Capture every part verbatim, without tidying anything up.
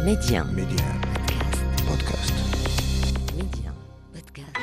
ميديان ميديان بودكاست. ميديان بودكاست.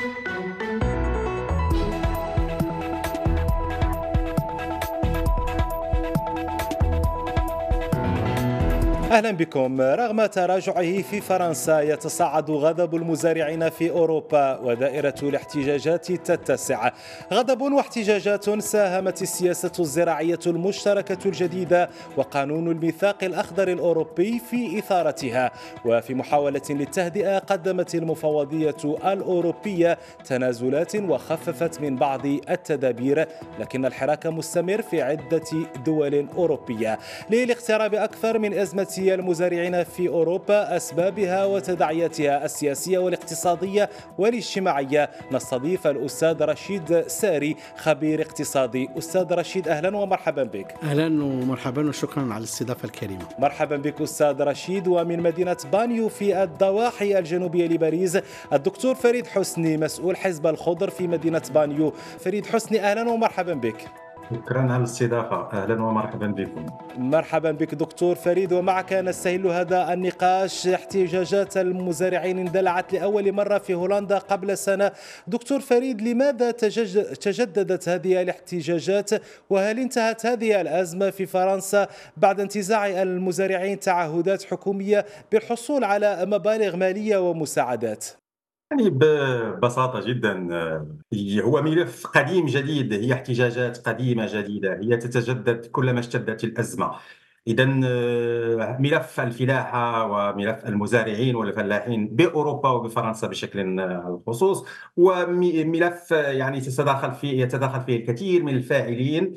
أهلا بكم. رغم تراجعه في فرنسا يتصاعد غضب المزارعين في أوروبا ودائرة الاحتجاجات تتسع. غضب واحتجاجات ساهمت السياسة الزراعية المشتركة الجديدة وقانون الميثاق الأخضر الأوروبي في إثارتها، وفي محاولة للتهدئة قدمت المفوضية الأوروبية تنازلات وخففت من بعض التدابير، لكن الحراك مستمر في عدة دول أوروبية. للاقتراب أكثر من أزمة المزارعين في أوروبا، أسبابها وتداعياتها السياسية والاقتصادية والاجتماعية، نستضيف الأستاذ رشيد ساري خبير اقتصادي. أستاذ رشيد، أهلا ومرحبا بك. أهلا ومرحبا وشكرا على الاستضافة الكريمة. مرحبا بك أستاذ رشيد. ومن مدينة بانيو في الضواحي الجنوبية لباريس الدكتور فريد حسني مسؤول حزب الخضر في مدينة بانيو. فريد حسني، أهلا ومرحبا بك. شكرا على الاستضافة، أهلا ومرحبا بكم. مرحبا بك دكتور فريد، ومعك نستهل هذا النقاش. احتجاجات المزارعين اندلعت لأول مرة في هولندا قبل سنة. دكتور فريد، لماذا تجددت هذه الاحتجاجات، وهل انتهت هذه الأزمة في فرنسا بعد انتزاع المزارعين تعهدات حكومية بالحصول على مبالغ مالية ومساعدات؟ يعني ببساطة جدا هو ملف قديم جديد، هي احتجاجات قديمة جديدة، هي تتجدد كلما اشتدت الأزمة. إذا ملف الفلاحة وملف المزارعين والفلاحين بأوروبا وبفرنسا بشكل خصوص وملف يعني تتداخل فيه يتداخل فيه الكثير من الفاعلين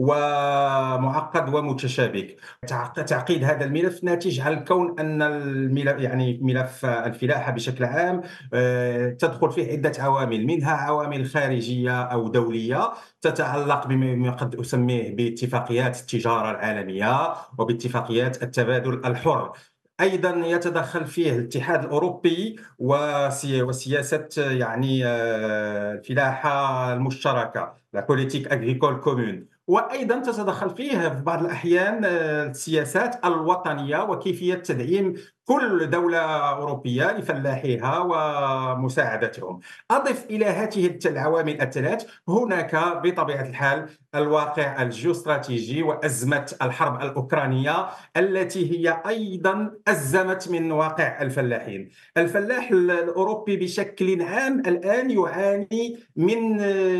ومعقد ومتشابك. تعقيد هذا الملف ناتج عن كون أن الملف يعني ملف الفلاحة بشكل عام تدخل فيه عدة عوامل، منها عوامل خارجية أو دولية تتعلق بما قد أسميه باتفاقيات التجارة العالمية وباتفاقيات التبادل الحر. أيضا يتدخل فيه الاتحاد الأوروبي وسياسة يعني الفلاحة المشتركة، لا بوليتيك أغريكول كومون. وأيضا تتدخل فيه في بعض الأحيان السياسات الوطنية وكيفية تدعيم كل دولة أوروبية لفلاحيها ومساعدتهم. أضف إلى هذه العوامل الثلاث هناك بطبيعة الحال الواقع الجيوستراتيجي وأزمة الحرب الأوكرانية التي هي أيضا أزمت من واقع الفلاحين. الفلاح الأوروبي بشكل عام الآن يعاني من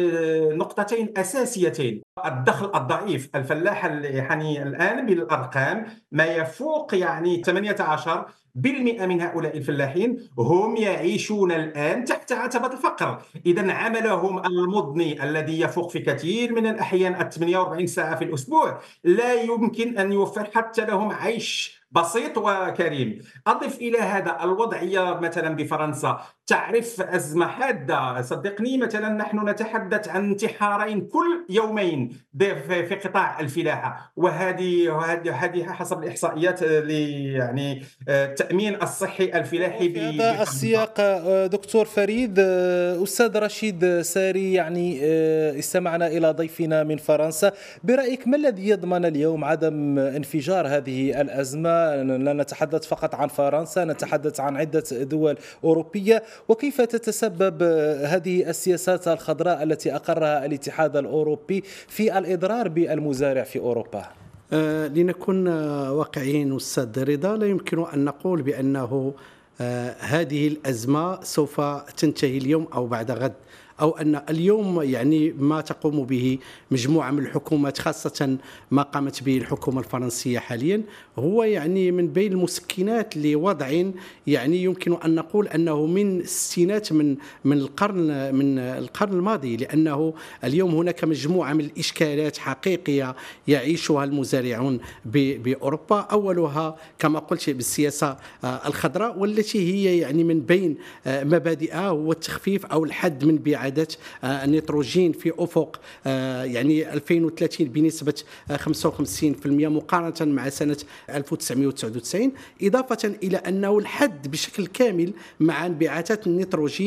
نقطتين أساسيتين: الدخل الضعيف. الفلاح يعني الآن بالأرقام ما يفوق يعني ثمانية عشر بالمئة من هؤلاء الفلاحين هم يعيشون الآن تحت عتبة الفقر. إذن عملهم المضني الذي يفوق في كثير من الأحيان ثمانية وأربعين ساعة في الأسبوع لا يمكن أن يوفر حتى لهم عيش بسيط وكريم. أضف إلى هذا الوضعية مثلا بفرنسا تعرف أزمة حادة. صدقني مثلا نحن نتحدث عن انتحارين كل يومين في قطاع الفلاحة، وهذه هذه حسب الإحصائيات يعني التأمين الصحي الفلاحي. في هذا السياق دكتور فريد، أستاذ رشيد ساري يعني استمعنا إلى ضيفنا من فرنسا. برأيك ما الذي يضمن اليوم عدم انفجار هذه الأزمة؟ لا نتحدث فقط عن فرنسا، نتحدث عن عدة دول أوروبية. وكيف تتسبب هذه السياسات الخضراء التي أقرها الاتحاد الأوروبي في الإضرار بالمزارع في أوروبا؟ آه لنكون واقعيين أستاذ رضا، لا يمكن أن نقول بأنه آه هذه الأزمة سوف تنتهي اليوم أو بعد غد، أو أن اليوم يعني ما تقوم به مجموعة من الحكومات خاصة ما قامت به الحكومة الفرنسية حاليا هو يعني من بين المسكنات لوضع يعني يمكن أن نقول أنه من الستينات من من القرن من القرن الماضي، لأنه اليوم هناك مجموعة من الإشكالات حقيقية يعيشها المزارعون بأوروبا. أولها كما قلت بالسياسة الخضراء، والتي هي يعني من بين مبادئها هو التخفيف أو الحد من بيع النيتروجين في أفق يعني ألفين وثلاثين بنسبة خمسة وخمسين بالمئة مقارنة مع سنة ألف وتسعمئة وتسعة وتسعين، إضافة إلى أنه الحد بشكل كامل مع انبعاثات النيتروجين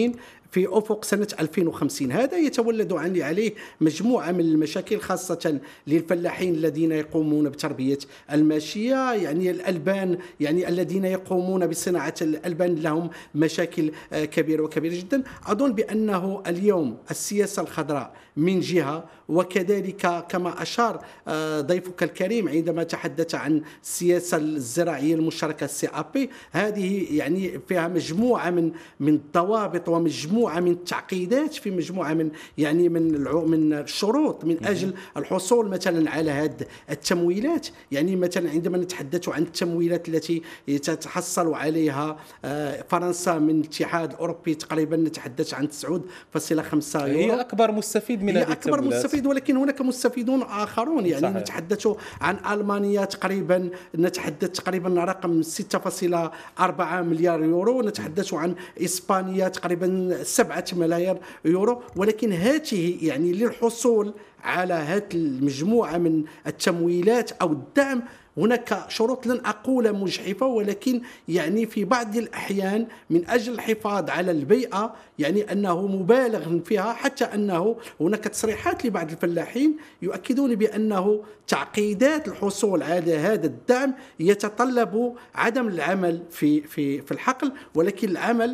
في أفق سنة ألفين وخمسين. هذا يتولد عن عليه مجموعة من المشاكل خاصة للفلاحين الذين يقومون بتربية الماشية، يعني الألبان، يعني الذين يقومون بصناعة الألبان لهم مشاكل كبيرة وكبيرة جدا. أظن بأنه اليوم السياسة الخضراء من جهة، وكذلك كما أشار ضيفك الكريم عندما تحدث عن السياسة الزراعية المشتركة السي أ بي، هذه يعني فيها مجموعة من من الضوابط ومجموعة من التعقيدات في مجموعة من يعني من من الشروط من أجل الحصول مثلا على هذه التمويلات. يعني مثلا عندما نتحدث عن التمويلات التي تتحصل عليها فرنسا من الاتحاد الأوروبي، تقريبا نتحدث عن تسعة فاصلة خمسة يورو. هي أكبر مستفيد من هي هذه أكبر التمويلات. مستفيد، ولكن هناك مستفيدون آخرون. يعني صحيح. نتحدث عن ألمانيا تقريبا نتحدث تقريبا رقم ستة فاصلة أربعة مليار يورو، نتحدث عن إسبانيا تقريبا سبعة ملايير يورو. ولكن هذه يعني للحصول على هذه المجموعة من التمويلات أو الدعم هناك شروط لن أقول مجحفة، ولكن يعني في بعض الأحيان من أجل الحفاظ على البيئة يعني أنه مبالغ فيها، حتى أنه هناك تصريحات لبعض الفلاحين يؤكدون بأنه تعقيدات الحصول على هذا الدعم يتطلب عدم العمل في في في الحقل، ولكن العمل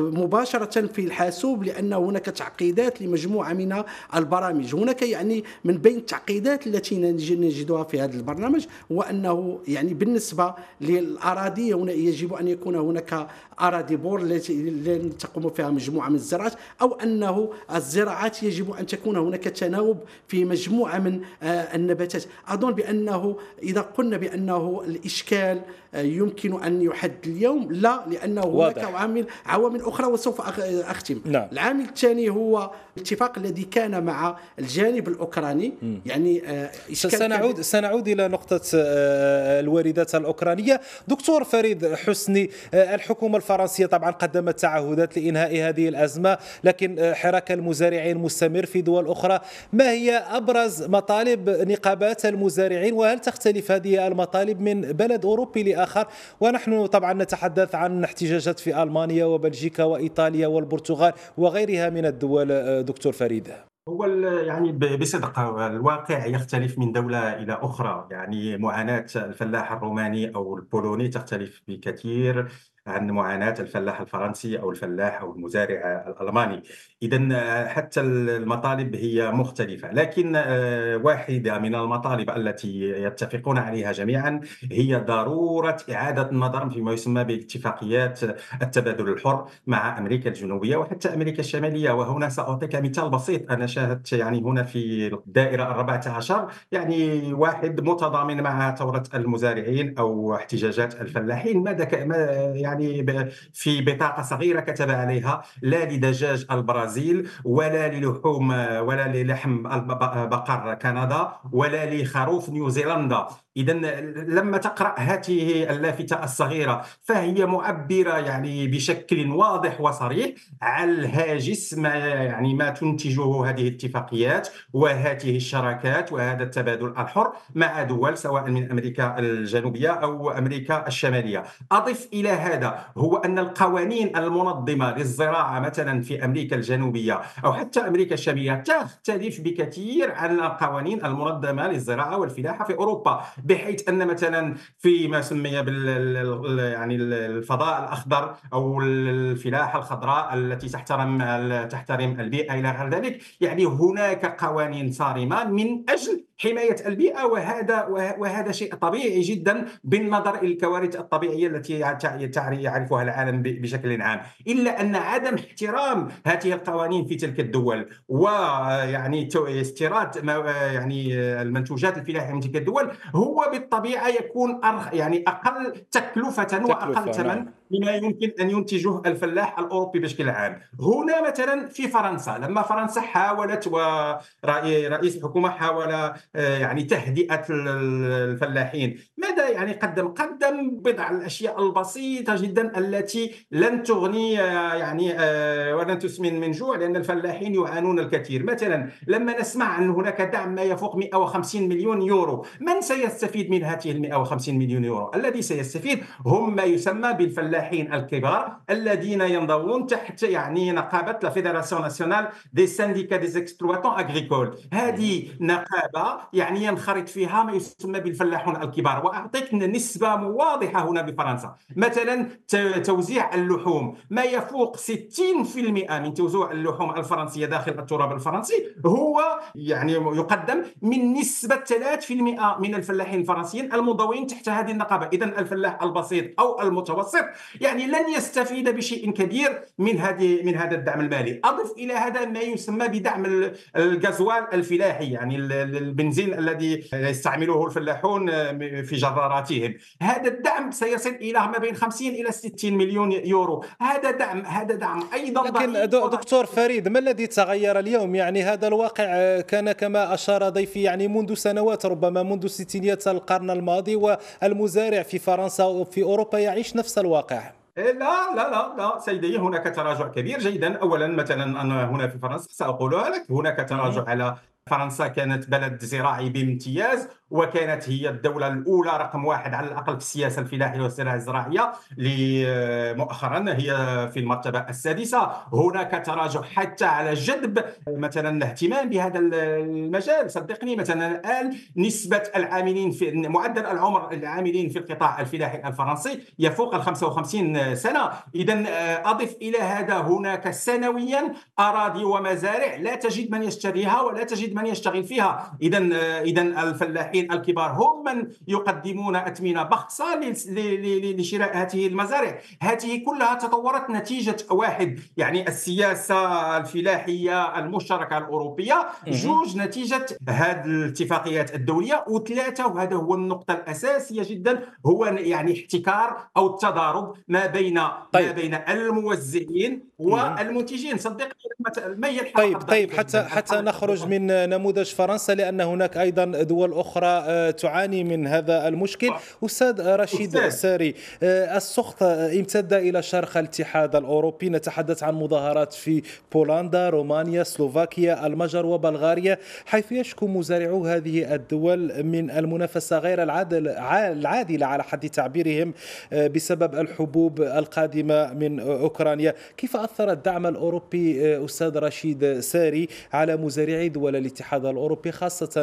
مباشرة في الحاسوب، لأن هناك تعقيدات لمجموعة من البرامج. هناك يعني من بين التعقيدات التي نجدها في هذا البرنامج هو أنه يعني بالنسبة للأراضي يجب أن يكون هناك أراضي بور التي تقوم فيها مجموعة من الزراعات، أو أنه الزراعات يجب أن تكون هناك تناوب في مجموعة من النباتات. أظن بأنه إذا قلنا بأنه الإشكال يمكن أن يحد اليوم، لا، لأنه هناك عوامل عوامل أخرى وسوف أختم. نعم. العامل الثاني هو الاتفاق الذي كان مع الجانب الأوكراني. م. يعني سنعود سنعود إلى نقطة الواردات الأوكرانية. دكتور فريد حسني، الحكومة الفرنسية طبعا قدمت تعهدات لإنهاء هذه الأزمة، لكن حراك المزارعين مستمر في دول أخرى. ما هي أبرز مطالب نقابات المزارعين، وهل تختلف هذه المطالب من بلد أوروبي لآخر؟ ونحن طبعا نتحدث عن احتجاجات في ألمانيا وبلجيكا وإيطاليا والبرتغال وغيرها من الدول. دكتور فريد، هو يعني بصدق الواقع يختلف من دولة إلى أخرى. يعني معاناة الفلاح الروماني أو البولوني تختلف بكثير عن معاناة الفلاح الفرنسي أو الفلاح أو المزارع الألماني. إذن حتى المطالب هي مختلفة، لكن واحدة من المطالب التي يتفقون عليها جميعا هي ضرورة إعادة النظر فيما يسمى باتفاقيات التبادل الحر مع أمريكا الجنوبية وحتى أمريكا الشمالية. وهنا سأعطيك مثال بسيط. أنا شاهدت يعني هنا في الدائرة الرابعة عشر يعني واحد متضامن مع ثورة المزارعين أو احتجاجات الفلاحين. ماذا يعني في بطاقة صغيرة كتب عليها: لا لدجاج البرازيل، ولا للحوم ولا للحم بقر كندا، ولا لخروف نيوزيلندا. إذن لما تقرأ هذه اللافتة الصغيرة فهي معبرة يعني بشكل واضح وصريح على الهاجس ما يعني ما تنتجه هذه الاتفاقيات وهذه الشراكات وهذا التبادل الحر مع دول سواء من أمريكا الجنوبية أو أمريكا الشمالية. أضف إلى هذا هو أن القوانين المنظمة للزراعة مثلا في أمريكا الجنوبية أو حتى أمريكا الشمالية تختلف بكثير عن القوانين المنظمة للزراعة والفلاحة في أوروبا، بحيث أن مثلا في ما سمي بال يعني الفضاء الأخضر أو الفلاحة الخضراء التي تحترم تحترم البيئة إلى غير ذلك، يعني هناك قوانين صارمة من أجل حماية البيئة. وهذا وهذا شيء طبيعي جدا بالنظر إلى الكوارث الطبيعية التي يعرفها العالم بشكل عام. إلا أن عدم احترام هذه القوانين في تلك الدول ويعني استيراد يعني المنتوجات الفلاحية من تلك الدول هو بالطبيعة يكون يعني أقل تكلفة وأقل ثمن مما يمكن أن ينتجه الفلاح الأوروبي بشكل عام. هنا مثلا في فرنسا، لما فرنسا حاولت ورئيس الحكومة حاول يعني تهدئة الفلاحين، ماذا يعني قدم؟ قدم بضع الأشياء البسيطة جدا التي لن تغني يعني ولن تسمن من جوع، لأن الفلاحين يعانون الكثير. مثلا لما نسمع أن هناك دعم ما يفوق مئة وخمسين مليون يورو، من سيستفيد من هذه ال مئة وخمسين مليون يورو؟ الذي سيستفيد هم ما يسمى بالفلاحين الفلاحين الكبار الذين ينضوون تحت يعني نقابة لا فيدراسيون ناسيونال دي سانديكا دي زيكسبلواتون اغريكول. هذه نقابة يعني ينخرط فيها ما يسمى بالفلاحون الكبار. وأعطيك نسبة واضحة هنا بفرنسا، مثلا توزيع اللحوم ما يفوق ستين بالمئة من توزيع اللحوم الفرنسية داخل التراب الفرنسي هو يعني يقدم من نسبة ثلاثة بالمئة من الفلاحين الفرنسيين المنضوين تحت هذه النقابة. إذن الفلاح البسيط أو المتوسط يعني لن يستفيد بشيء كبير من هذه من هذا الدعم المالي. أضف إلى هذا ما يسمى بدعم الغازوال الفلاحي، يعني البنزين الذي يستعمله الفلاحون في جراراتهم. هذا الدعم سيصل إلى ما بين خمسين إلى ستين مليون يورو. هذا دعم هذا دعم أيضا. لكن دكتور فريد، ما الذي تغير اليوم؟ يعني هذا الواقع كان كما أشار ضيفي يعني منذ سنوات، ربما منذ ستينيات القرن الماضي، والمزارع في فرنسا وفي أوروبا يعيش نفس الواقع. لا لا لا لا سيدي، هناك تراجع كبير. جيدا، أولا مثلا أنا هنا في فرنسا سأقولها لك، هناك تراجع على فرنسا. كانت بلد زراعي بامتياز، وكانت هي الدولة الأولى رقم واحد على الأقل في السياسة الفلاحية والزراعة الزراعية. مؤخرا هي في المرتبة السادسة. هناك تراجع حتى على جذب مثلا الاهتمام بهذا المجال. صدقني مثلا الآن نسبة العاملين في معدل العمر العاملين في القطاع الفلاحي الفرنسي يفوق ال خمسة وخمسين سنة. إذا أضف إلى هذا هناك سنويا أراضي ومزارع لا تجد من يشتريها ولا تجد من يشتغل فيها. إذا إذا الفلاحين الكبار هم من يقدمون أثمنة بخسة لشراء هذه المزارع. هذه كلها تطورت نتيجة واحد، يعني السياسة الفلاحية المشتركة الأوروبية، جوج نتيجة هذه الاتفاقيات الدولية، وثلاثة وهذا هو النقطة الأساسية جدا هو يعني احتكار أو التضارب ما بين طيب. ما بين الموزعين والمنتجين. صدقني ما هي الحلقة. طيب طيب حتى حتى نخرج من نموذج فرنسا، لأن هناك أيضا دول أخرى تعاني من هذا المشكل. أستاذ رشيد الساري، السخط امتد إلى شرق الاتحاد الأوروبي. نتحدث عن مظاهرات في بولندا، رومانيا، سلوفاكيا، المجر وبلغاريا، حيث يشكو مزارعو هذه الدول من المنافسة غير العادلة على حد تعبيرهم بسبب الحبوب القادمة من أوكرانيا. كيف أثر الدعم الأوروبي أستاذ رشيد ساري على مزارعي دول الاتحاد الأوروبي، خاصة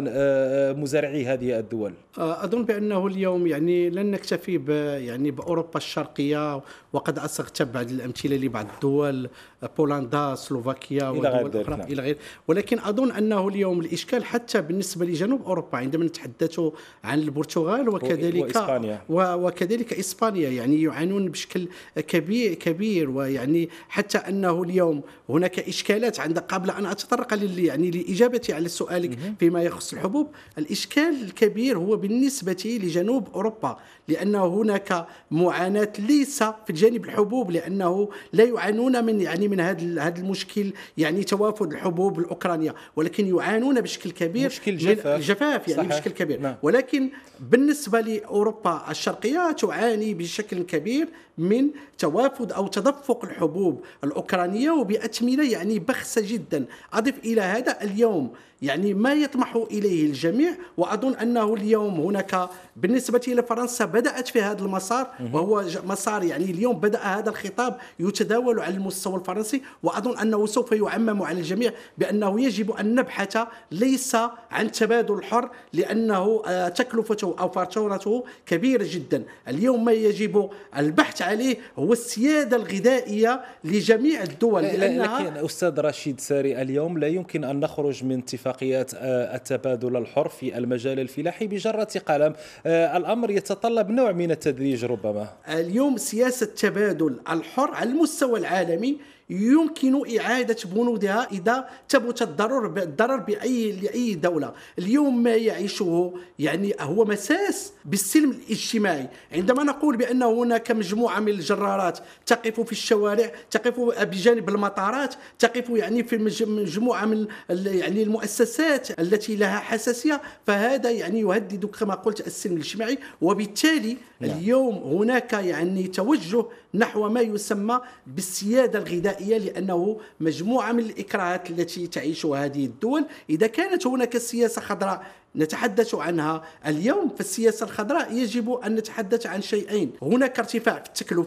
مزارعي هذه الدول؟ أظن بأنه اليوم يعني لن نكتفي يعني بأوروبا الشرقية، وقد أصغت بعض الأمثلة لبعض الدول، بولندا، سلوفاكيا ودول أخرى إلى غير. ولكن أظن أنه اليوم الإشكال حتى بالنسبة لجنوب أوروبا، عندما نتحدث عن البرتغال وكذلك وإسبانيا. وكذلك إسبانيا، يعني يعانون بشكل كبير كبير. ويعني حتى أنه اليوم هناك إشكالات عند قبل أن أتطرق يعني لإجابتي على سؤالك فيما يخص الحبوب. الإشكال الكبير هو بالنسبة لجنوب أوروبا، لأنه هناك معاناة ليس في الجانب الحبوب، لأنه لا يعانون من يعني من هذا هذا المشكل، يعني توافد الحبوب الأوكرانية، ولكن يعانون بشكل كبير مشكل جفاف. من الجفاف، يعني صحيح. بشكل كبير. نعم. ولكن بالنسبة لأوروبا الشرقية تعاني بشكل كبير من توافد أو تدفق الحبوب الأوكرانية وبأثمنة يعني بخسة جدا. أضف إلى هذا اليوم يعني ما يطمح إليه الجميع، وأظن أنه اليوم هناك بالنسبة لفرنسا بدأت في هذا المسار، وهو مسار يعني اليوم بدأ هذا الخطاب يتداول على المستوى الفرنسي، وأظن أنه سوف يعمم على الجميع بأنه يجب أن نبحث ليس عن تبادل الحر، لأنه تكلفته أو فاتورته كبيرة جدا. اليوم ما يجب البحث عليه هو السيادة الغذائية لجميع الدول. لأنها لكن أستاذ رشيد ساري، اليوم لا يمكن أن نخرج من اتفاقيات التبادل الحر في المجال الفلاحي بجرة قلم. الأمر يتطلب نوع من التدريج ربما. اليوم سياسة تبادل الحر على المستوى العالمي يمكن إعادة بنودها إذا ثبت الضرر بالضرر بأي لأي دولة. اليوم ما يعيشه يعني هو مساس بالسلم الاجتماعي. عندما نقول بأن هناك مجموعة من الجرارات تقف في الشوارع، تقف بجانب المطارات، تقف يعني في مجموعة من يعني المؤسسات التي لها حساسية، فهذا يعني يهدد كما قلت السلم الاجتماعي. وبالتالي نعم. اليوم هناك يعني توجه نحو ما يسمى بالسيادة الغذائية، لأنه مجموعة من الإكراهات التي تعيشها هذه الدول. إذا كانت هناك سياسة خضراء نتحدث عنها اليوم، في السياسة الخضراء يجب أن نتحدث عن شيئين: هناك ارتفاع في التكلفة،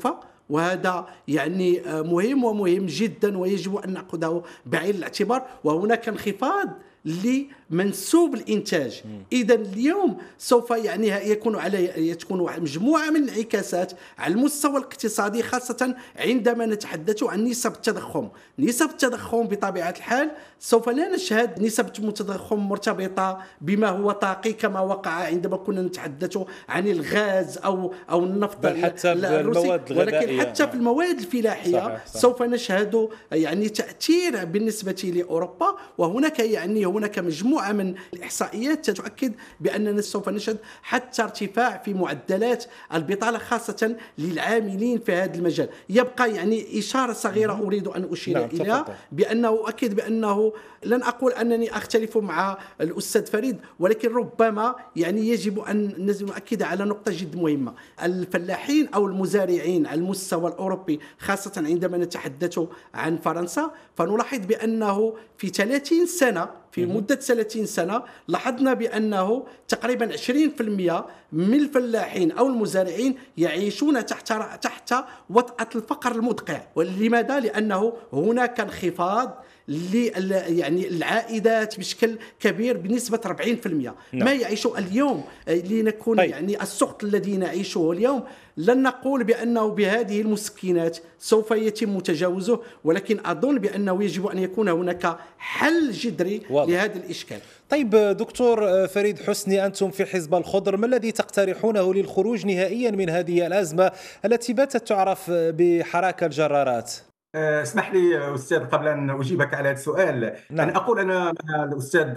وهذا يعني مهم ومهم جدا ويجب أن نأخذه بعين الاعتبار. وهناك انخفاض لمنسوب الانتاج. اذا اليوم سوف يعني يكون عليه تكون مجموعه من الانعكاسات على المستوى الاقتصادي، خاصه عندما نتحدث عن نسب التضخم. نسب التضخم بطبيعه الحال سوف لا نشهد نسب التضخم مرتبطه بما هو طاقي كما وقع عندما كنا نتحدث عن الغاز او او النفط، بل حتى المواد الغذائيه، ولكن حتى في المواد الفلاحيه صحيح صحيح. سوف نشهد يعني تاثير بالنسبه لاوروبا. وهناك يعني هناك مجموعة من الإحصائيات تؤكد بأننا سوف نشهد حتى ارتفاع في معدلات البطالة خاصة للعاملين في هذا المجال. يبقى يعني إشارة صغيرة أريد أن أشير نعم إليها، بأنه أؤكد بأنه لن أقول أنني أختلف مع الأستاذ فريد، ولكن ربما يعني يجب أن نؤكد على نقطة جد مهمة. الفلاحين أو المزارعين على المستوى الأوروبي خاصة عندما نتحدث عن فرنسا، فنلاحظ بأنه في ثلاثين سنة في مدة ثلاثين سنة لاحظنا بأنه تقريبا عشرين بالمئة من الفلاحين أو المزارعين يعيشون تحت تحت وطأة الفقر المدقع. ولماذا؟ لأنه هناك انخفاض يعني العائدات بشكل كبير بنسبة أربعين بالمئة. نعم. ما يعيشه اليوم لنكون طيب. يعني السخط الذي نعيشه اليوم لن نقول بأنه بهذه المسكنات سوف يتم تجاوزه، ولكن أظن بأنه يجب أن يكون هناك حل جذري لهذا الإشكال. طيب دكتور فريد حسني، أنتم في حزب الخضر ما الذي تقترحونه للخروج نهائيا من هذه الأزمة التي باتت تعرف بحراك الجرارات؟ اسمح لي أستاذ قبل أن أجيبك على هذا السؤال. نعم. أنا أقول أنا مع الأستاذ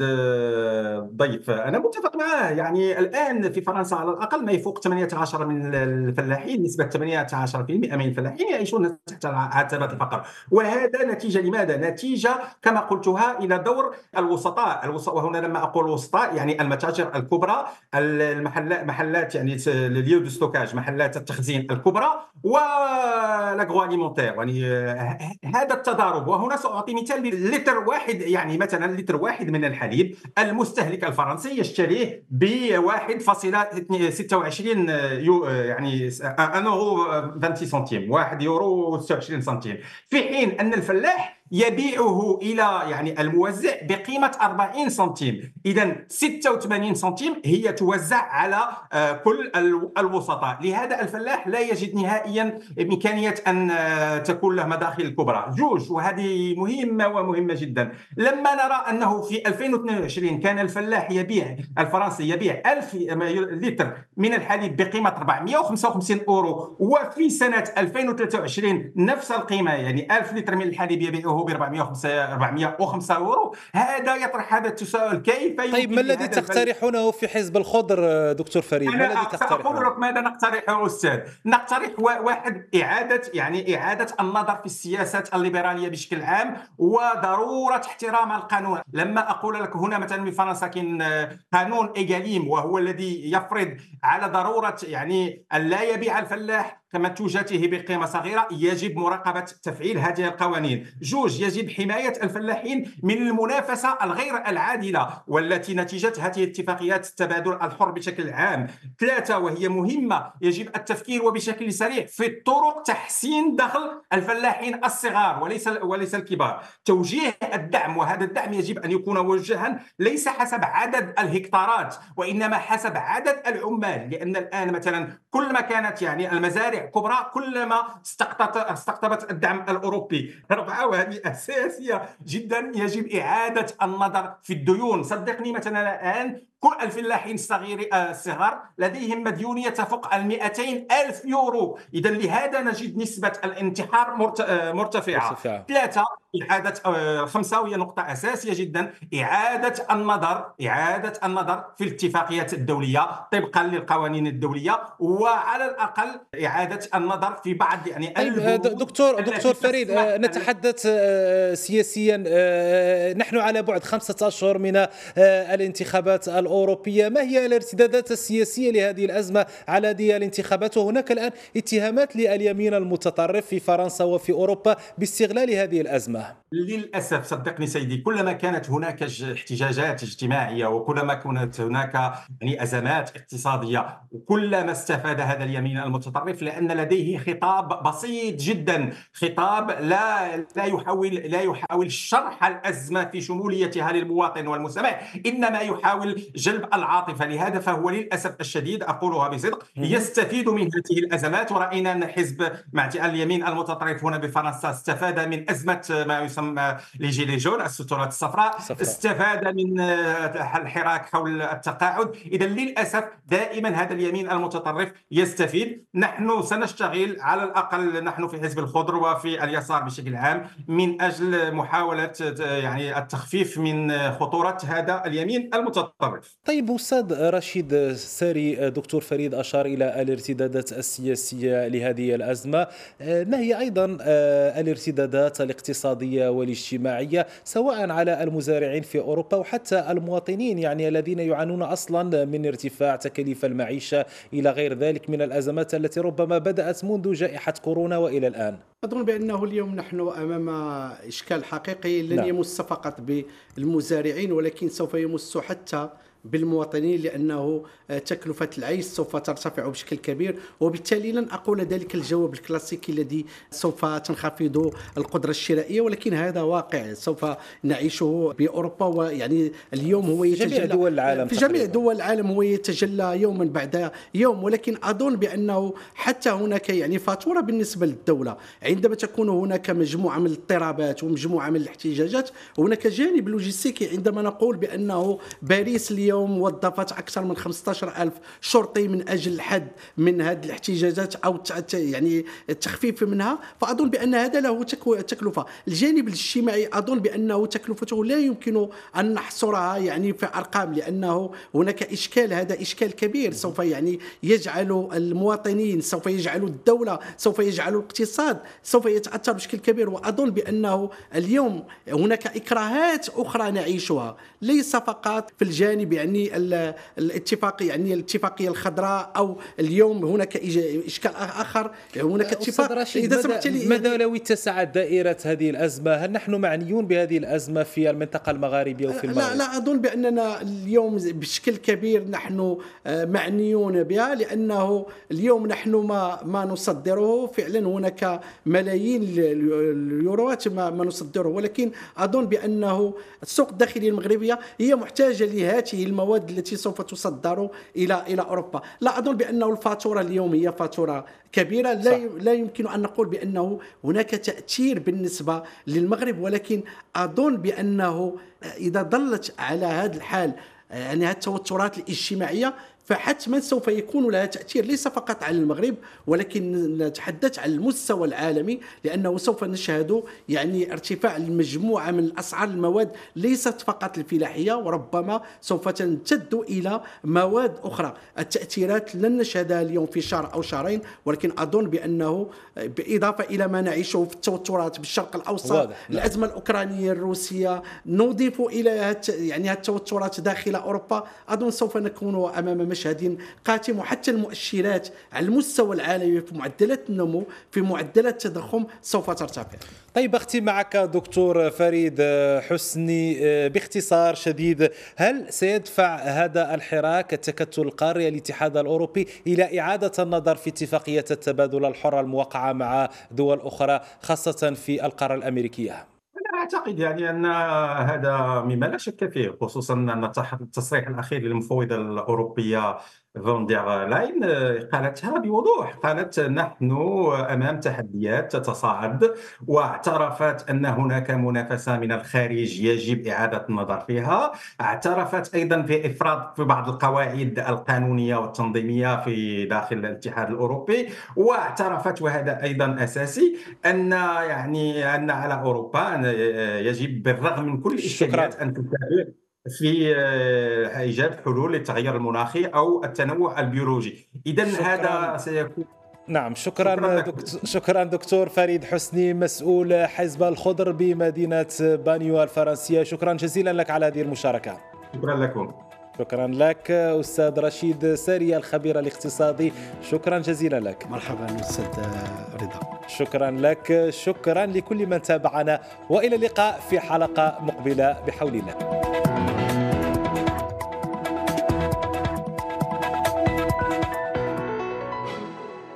ضيف أنا متفق معه. يعني الآن في فرنسا على الأقل ما يفوق ثمانية عشر من الفلاحين، نسبة ثمانية عشر بالمئة من الفلاحين يعيشون تحت عتبة الفقر، وهذا نتيجة لماذا؟ نتيجة كما قلتها إلى دور الوسطاء. الوسطاء وهنا لما أقول الوسطاء يعني المتاجر الكبرى، المحلات محلات يعني اليو دو ستوكاج، محلات التخزين الكبرى، ولاغرواليمونتير. يعني هذا التضارب. وهنا سأعطي مثال. لتر واحد يعني مثلا لتر واحد من الحليب المستهلك الفرنسي يشتريه ب واحد فاصلة ستة وعشرين يو يعني يورو عشرين سنتيم، واحد يورو ستة وعشرين سنتيم، في حين أن الفلاح يبيعه إلى يعني الموزع بقيمة أربعين سنتيم. إذا ستة وثمانين سنتيم هي توزع على كل الوسطاء. لهذا الفلاح لا يجد نهائيا إمكانية أن تكون له مداخل الكبرى. جوج، وهذه مهمة ومهمة جدا، لما نرى أنه في ألفين واثنين وعشرين كان الفلاح يبيع الفرنسي يبيع ألف لتر من الحليب بقيمة أربعمئة وخمسة وخمسين أورو، وفي سنة ألفين وثلاثة وعشرين نفس القيمة يعني ألف لتر من الحليب يبيعه ب أربعمئة وخمسة أورو. هذا يطرح هذا التساؤل، كيف طيب ما الذي تقترحونه في حزب الخضر دكتور فريد؟ ما الذي تقترحونه؟ أقول لك ماذا نقترحه أستاذ. نقترح واحد إعادة يعني إعادة النظر في السياسات الليبرالية بشكل عام، وضرورة احترام القانون. لما أقول لك هنا مثلا في فرنسا كاين قانون إيغاليم، وهو الذي يفرض على ضرورة يعني أن لا يبيع الفلاح كمنتوجاته بقيمة صغيرة. يجب مراقبة تفعيل هذه القوانين. جوج، يجب حماية الفلاحين من المنافسة الغير العادلة والتي نتيجة هذه اتفاقيات التبادل الحر بشكل عام. ثلاثة، وهي مهمة، يجب التفكير وبشكل سريع في طرق تحسين دخل الفلاحين الصغار وليس وليس الكبار. توجيه الدعم، وهذا الدعم يجب أن يكون موجها ليس حسب عدد الهكتارات وإنما حسب عدد العمال، لأن الآن مثلا كل ما كانت يعني المزارع كبرى كلما استقطبت الدعم الأوروبي. أربعة، وهذه أساسية جدا، يجب إعادة النظر في الديون. صدقني مثلا الآن كل الفلاحين الصغير الصغار لديهم مديونية تفوق المئتين ألف يورو. إذن لهذا نجد نسبة الانتحار مرتفعة. ثلاثة، إعادة خمسة، وهي نقطة أساسية جدا، إعادة النظر إعادة النظر في الاتفاقيات الدولية طبقا للقوانين الدولية، وعلى الأقل إعادة النظر في بعض يعني طيب دكتور دكتور فريد، نتحدث سياسيا. نحن على بعد خمسة أشهر من الانتخابات الأوروبية. ما هي الارتدادات السياسية لهذه الأزمة على هذه الانتخابات؟ وهناك الآن اتهامات لليمين المتطرف في فرنسا وفي أوروبا باستغلال هذه الأزمة. الأزمة؟ للأسف صدقني سيدي، كلما كانت هناك احتجاجات اجتماعية وكلما كانت هناك يعني أزمات اقتصادية، وكلما استفاد هذا اليمين المتطرف لأن لديه خطاب بسيط جدا، خطاب لا لا يحاول لا يحاول شرح الأزمة في شموليتها للمواطن والمستمع، إنما يحاول جلب العاطفة. لهذا فهو للأسف الشديد، أقولها بصدق، يستفيد من هذه الأزمات. ورأينا أن حزب مع اليمين المتطرف هنا بفرنسا استفاد من أزمة ما يسمى لي جيلي جون، السترات الصفراء، استفاد من الحراك حول التقاعد. إذا للأسف دائما هذا اليمين المتطرف يستفيد. نحن سنشتغل على الأقل نحن في حزب الخضر وفي اليسار بشكل عام من أجل محاولة يعني التخفيف من خطورة هذا اليمين المتطرف. طيب أستاذ رشيد ساري، دكتور فريد أشار إلى الارتدادات السياسية لهذه الأزمة، ما هي أيضا الارتدادات الاقتصادية والاجتماعية سواء على المزارعين في أوروبا وحتى المواطنين يعني الذين يعانون أصلا من ارتفاع تكاليف المعيشة إلى غير ذلك من الأزمات التي ربما بدأت منذ جائحة كورونا وإلى الآن؟ أظن بأنه اليوم نحن أمام إشكال حقيقي لن نعم. يمس فقط بالمزارعين ولكن سوف يمس حتى بالمواطنين، لأنه تكلفة العيش سوف ترتفع بشكل كبير، وبالتالي لن أقول ذلك الجواب الكلاسيكي الذي سوف تنخفض القدرة الشرائية، ولكن هذا واقع سوف نعيشه بأوروبا. ويعني اليوم هو يتجلى جميع دول العالم في جميع دول العالم هو يتجلى يوما بعد يوم. ولكن أظن بأنه حتى هناك يعني فاتورة بالنسبة للدولة عندما تكون هناك مجموعة من الاضطرابات ومجموعة من الاحتجاجات. هناك جانب لوجستيكي عندما نقول بأنه باريس اليوم وظفت أكثر من خمسة عشر ألف شرطي من أجل الحد من هذه الاحتجاجات أو يعني التخفيف منها، فأظن بأن هذا له تكلفة. الجانب الاجتماعي أظن بأنه تكلفته لا يمكن أن نحصرها يعني في أرقام، لأنه هناك إشكال، هذا إشكال كبير سوف يعني يجعل المواطنين، سوف يجعل الدولة، سوف يجعل الاقتصاد، سوف يتأثر بشكل كبير. وأظن بأنه اليوم هناك إكراهات أخرى نعيشها، ليس فقط في الجانب يعني الاتفاق يعني الاتفاقية الخضراء، أو اليوم هناك إشكال آخر، هناك اتفاق. إذا سمحت لي، ماذا لو اتسعت دائرة هذه الأزمة؟ هل نحن معنيون بهذه الأزمة في المنطقة المغاربية وفي المغرب؟ لا لا أظن بأننا اليوم بشكل كبير نحن معنيون بها، لأنه اليوم نحن ما ما نصدره فعلا هناك ملايين اليوروات ما, ما نصدره، ولكن أظن بأنه السوق الداخلية المغربية هي محتاجة لهذه المواد التي سوف تصدر إلى إلى أوروبا. لا أظن بأنه الفاتورة اليوم هي فاتورة كبيرة، لا لا يمكن أن نقول بأنه هناك تأثير بالنسبة للمغرب، ولكن أظن بأنه إذا ظلت على هذا الحال يعني هذه التوترات الاجتماعية فحتما سوف يكون لها تأثير ليس فقط على المغرب ولكن نتحدث على المستوى العالمي، لأنه سوف نشهد يعني ارتفاع المجموعة من أسعار المواد ليست فقط الفلاحية، وربما سوف تمتد إلى مواد أخرى. التأثيرات لن نشهدها اليوم في شهر أو شهرين، ولكن أظن بأنه بالإضافة إلى ما نعيشه في التوترات بالشرق الأوسط، واضح. الأزمة الأوكرانية الروسية، نضيف إلى يعني التوترات داخل أوروبا، أظن سوف نكون أمام مشهد قاتم. وحتى المؤشرات على المستوى العالمي في معدلات النمو، في معدلات التضخم سوف ترتفع. طيب أختي معك دكتور فريد حسني، باختصار شديد، هل سيدفع هذا الحراك التكتل القاري الاتحاد الأوروبي إلى إعادة النظر في اتفاقية التبادل الحر الموقعة مع دول أخرى خاصة في القارة الأمريكية؟ أعتقد يعني أن هذا مما لا شك فيه، خصوصا أن التصريح الأخير للمفوضة الأوروبية فون دير لاين قالتها بوضوح، قالت نحن أمام تحديات تتصاعد، واعترفت أن هناك منافسة من الخارج يجب إعادة النظر فيها. اعترفت أيضا بإفراط في بعض القواعد القانونية والتنظيمية في داخل الاتحاد الأوروبي، واعترفت وهذا أيضا أساسي أن يعني أن على أوروبا يجب بالرغم من كل الإشكاليات أن تتابع في إيجاد حلول للتغير المناخي أو التنوع البيولوجي. إذن هذا سيكون. نعم، شكرا شكرا دكتور, شكرا دكتور فريد حسني، مسؤول حزب الخضر بمدينة بانيو الفرنسية. شكرا جزيلا لك على هذه المشاركة. شكرا لكم. شكرا لك أستاذ رشيد سارية الخبير الاقتصادي، شكرا جزيلا لك. مرحبا أستاذ رضا. شكرا لك، شكرا لكل من تابعنا، وإلى اللقاء في حلقة مقبلة بحول الله.